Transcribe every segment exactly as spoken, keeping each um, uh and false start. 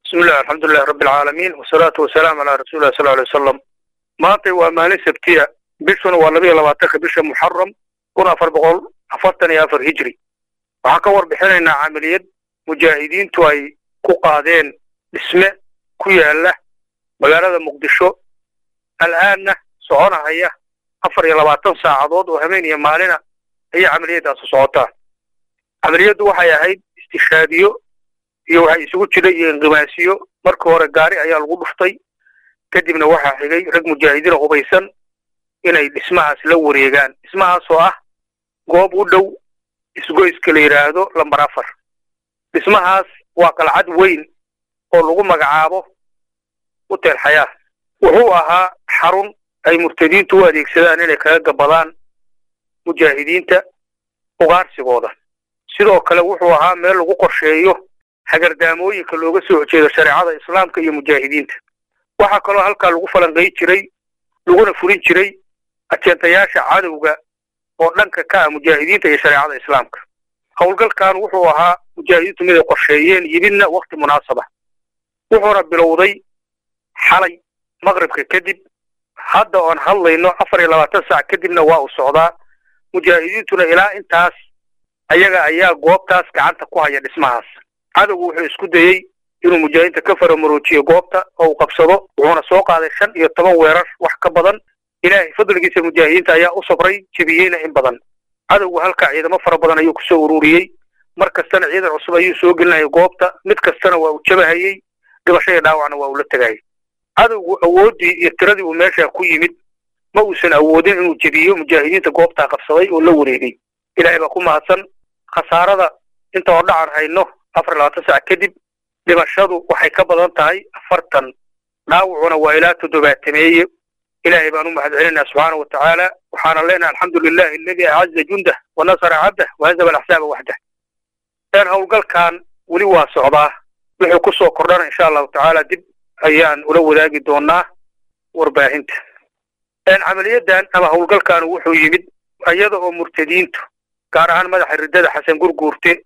بسم الله الحمد لله رب العالمين والصلاة والسلام على رسول الله صلى الله عليه وسلم. maanta waa maalin sabtiya bishuna waa laba iyo labaatanka bisha muxaram kun afar boqol afartan iyo afar hijri. waxaan ka warbixinaynaa camaliyad mujaahidiintu ay ku qaadeen dhisme ku yaala magaalada muqdisho al'aanna soconaya afar iyo labaatan saacadood oo habeen iyo maalina ayay camaliyadaas socotaa. camaliyadu waxay ahayd istishaadiyo iyo waxay isugu jiray inqimaasiyo. markii hore gaari ayaa lagu dhuftay, kadibna waxaa xigay rag mujaahidiin hubaysan inay dhismahaas la wareegaan. dhismahaas oo ah goob u dhow isgoyska la yiraahdo lambar afar. dhismahaas waa qalcad weyn oo lagu magacaabo hotel xayaa. wuxuu ahaa xarun ay murtadiintu u adeegsadaan inay kaga gabadaan mujaahidiinta ugaarsigooda. sidoo kale wuxuu ahaa meel lagu qorsheeyo hagardaamooyinka looga soo jeedo shariicada islaamka iyo mujaahidiinta. waxaa kaloo halkaa lagu falanqay jiray laguna fulin jiray ajeentayaasha cadowga oo dhanka ka ah mujaahidiinta iyo shariicada islaamka. howlgalkan wuxuu ahaa mujaahidiintu mid ay qorsheeyeen yimidna waqti munaasaba. wuxuuna bilowday xalay maqribka kadib. hadda oon hadlayno afar iyo labaatan saac kadibna waa u socdaa. mujaahidiintuna ilaa intaas ayaga ayaa goobtaas gacanta ku haya dhismahaas. cadowgu wuxuu isku dayey inuu mujaahidiinta ka faramaroojiyo goobta oo uu qabsado. wuxuuna soo qaaday shan iyo toban weerar wax ka badan. ilaahay fadligiisa mujaahidiinta ayaa u sabray, jebiyeyna in badan. cadowgu halkaa ciidamo fara badan ayuu kusoo ururiyey. mar kastana ciidan cusub ayuu soo gelinayay goobta. mid kastana waa uu jabahayey, dhibasho iyo dhaawacna waa uu la tegayay. cadowgu awooddii iyo tiradii uu meeshaa ku yimid ma uusan awoodin inuu jebiyo mujaahidiinta goobtaa qabsaday oo la wareegay. ilaahay baa ku mahadsan. khasaarada inta oo dhacan hayno afar iyo labaatan saac kadib dhimashadu waxay ka badan tahay afartan, dhaawacuna waa ilaa toddobaatameeye. ilaahay baan u mahadcelinaynaa subxaanahu watacaala. waxaana leenahay alxamdu lilahi alladii acaza jundah wa nasara cabdah wa hazaba alaxsaaba waxdah. een howlgalkan weli waa socdaa. wuxuu ku soo kordhana insha allahu tacaala dib ayaan ula wadaagi doonaa warbaahinta. een camaliyadan ama howlgalkan wuxuu yimid iyada oo murtadiintu gaar ahaan madaxa riddada xasan gurguurte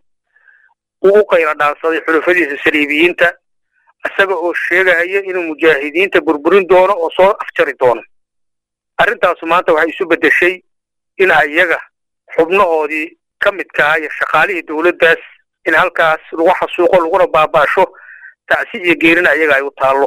uu u qayla dhaansaday xulufadiisa saliibiyiinta isaga oo sheegaya inuu mujaahidiinta burburin doono oo soo afjari doono. arrintaasu maanta waxay isu beddeshay in ayaga xubnahoodii ka midka ah iyo shaqaalihii dowladdaas in halkaas lagu xasuuqo laguna baaba'asho tacsi iyo geerina ayaga ay u taallo.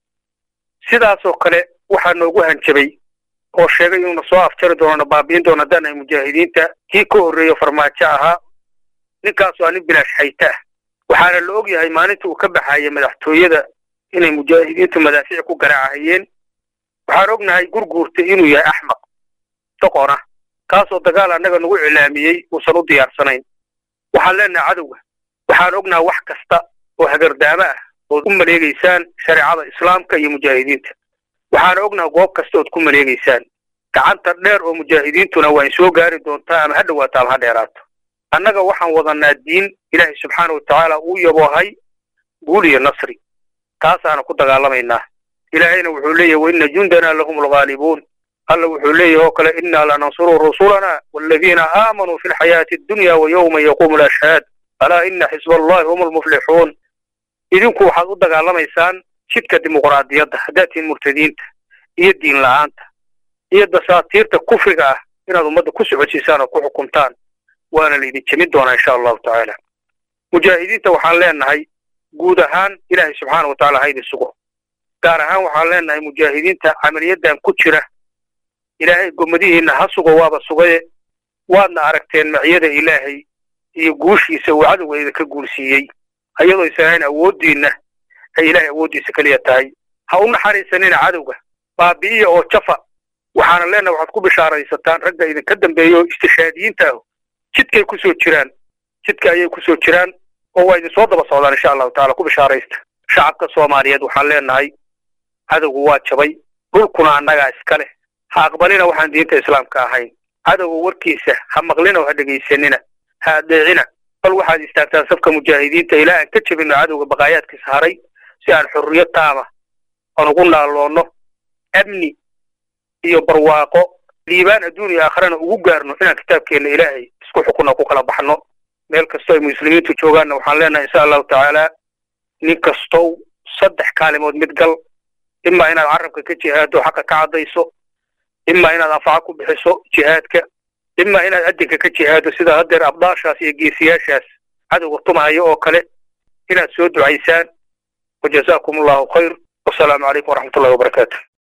sidaasoo kale waxaa noogu hanjabay oo sheegay inuuna soo afjari doonona baabi'in doono haddaan ay mujaahidiinta kii ka horreeyo farmaajo ahaa. ninkaas waa nin bilaash hayta ah. waxaana la og yahay maalinta uu ka baxaya madaxtooyada inay mujaahidiintu madaafiic ku garaacahayeen. waxaan ognahay gurguurta inuu yahay axmaq doqon ah kaasoo dagaal annaga nagu cilaamiyey uusan u diyaarsanayn. waxaan leenahay cadowga waxaan ognahay wax kasta oo hagardaamo ah ood u maleegaysaan shareecada islaamka iyo mujaahidiinta. waxaan ognahay goob kasta ood ku maleegaysaan. gacanta dheer oo mujaahidiintuna waa in soo gaari doontaa ama ha dhowaato ama ha dheeraato. annaga waxaan wadanaa diin ilaahay subxaana watacaala uu yaboohay guul iyo nasri. taasaana ku dagaalamaynaa. ilaahayna wuxuu leeyahay waina jundanaa lahum alghaalibuun. alla wuxuu leeyahay oo kale innaa lanansuru rusulana waaladiina aamanuu fi lxayaati addunya wa yowma yaquumu alashhaad alaa ina xisba allahi hum almuflixuun. idinku waxaad u dagaalamaysaan jidka dimuqraadiyadda haddaad tihiin murtadiinta iyo diin la-aanta iyo dasaatiirta kufriga ah inaad ummadda ku socodsiisaan oo ku xukuntaan. waana laydin jemin doonaa insha allahu tacaala. mujaahidiinta waxaan leenahay guud ahaan ilaahay subxaana watacaala ha idin sugo. gaar ahaan waxaan leenahay mujaahidiinta camaliyadan ku jira ilaahay gomadihiina ha sugo waaba sugaye. waadna aragteen maciyada ilaahay iyo guushiisa uu cadowga idinka guulsiiyey ayadoo aysan ahayn awooddiinna ay ilaahay awooddiisa keliya tahay. ha u naxariisanina cadowga baabi'iya oo jafa. waxaana leenahay waxaad ku bishaaraysataan ragga idinka dambeeya oo istishaadiyiinta ah jidkay ku soo jiraan jidka ayay ku soo jiraan oo waa idin soo daba socdaan insha allahu tacaala. ku bishaaraysta shacabka soomaaliyeed waxaan leenahay cadowgu waa jabay, dhulkuna annagaa iska leh. ha aqbalina waxaan diinta islaamka ahayn. cadowga warkiisa ha maqlina oo ha dhegaysanina, ha adeecina. bal waxaad istaagtaan safka mujaahidiinta ilaa aan ka jebino cadowga baqaayaadkiisa haray si aan xurriyad taama aan ugu naalloonno amni iyo barwaaqo liibaan adduun iyo aakhirana ugu gaarno inaan kitaabkeenna ilaahay isku xukunna ku kala baxno. meel kastoo ay muslimiintu joogaanna waxaan leenahay insha allahu tacaala nin kastow saddex kaalimood mid gal ima inaad carabka ka jihaado xaqa ka cadayso ima inaad afaa ku bixiso jihaadka ima inaad adinka ka jihaado sida hadeer abdaashaas iyo geesiyaashaas cadowga tumahayo oo kale inaad soo ducaysaan wajazaakum allahu khayr wasalaamu calaykum waraxmatullahi wabarakaatu